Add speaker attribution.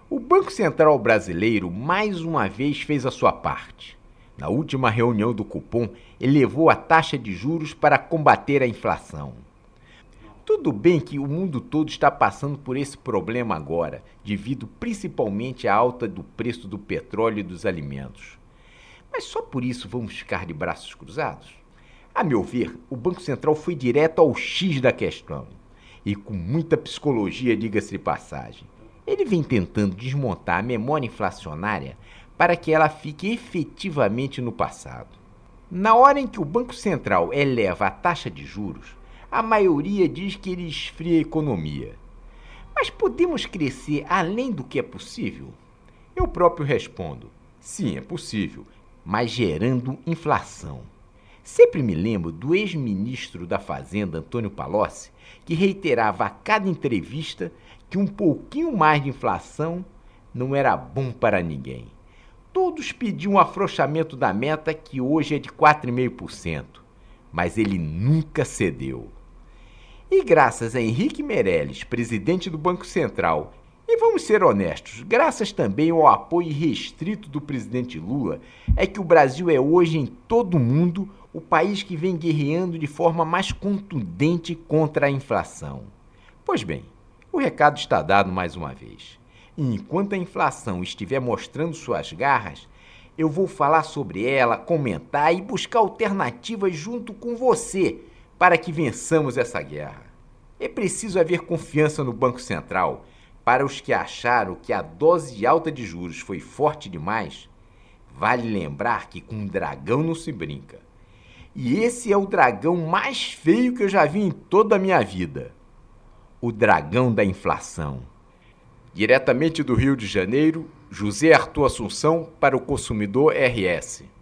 Speaker 1: O Banco Central brasileiro mais uma vez fez a sua parte. Na última reunião do Copom, elevou a taxa de juros para combater a inflação. Tudo bem que o mundo todo está passando por esse problema agora, devido principalmente à alta do preço do petróleo e dos alimentos. Mas só por isso vamos ficar de braços cruzados? A meu ver, o Banco Central foi direto ao X da questão. E com muita psicologia, diga-se de passagem. Ele vem tentando desmontar a memória inflacionária para que ela fique efetivamente no passado. Na hora em que o Banco Central eleva a taxa de juros, a maioria diz que ele esfria a economia. Mas podemos crescer além do que é possível? Eu próprio respondo, sim, é possível, mas gerando inflação. Sempre me lembro do ex-ministro da Fazenda, Antônio Palocci, que reiterava a cada entrevista que um pouquinho mais de inflação não era bom para ninguém. Todos pediam um afrouxamento da meta, que hoje é de 4,5%, mas ele nunca cedeu. E graças a Henrique Meirelles, presidente do Banco Central, e vamos ser honestos, graças também ao apoio irrestrito do presidente Lula, é que o Brasil é hoje em todo o mundo o país que vem guerreando de forma mais contundente contra a inflação. Pois bem, o recado está dado mais uma vez. E enquanto a inflação estiver mostrando suas garras, eu vou falar sobre ela, comentar e buscar alternativas junto com você para que vençamos essa guerra. É preciso haver confiança no Banco Central. Para os que acharam que a dose alta de juros foi forte demais, vale lembrar que com um dragão não se brinca. E esse é o dragão mais feio que eu já vi em toda a minha vida. O dragão da inflação. Diretamente do Rio de Janeiro, José Arthur Assunção para o Consumidor RS.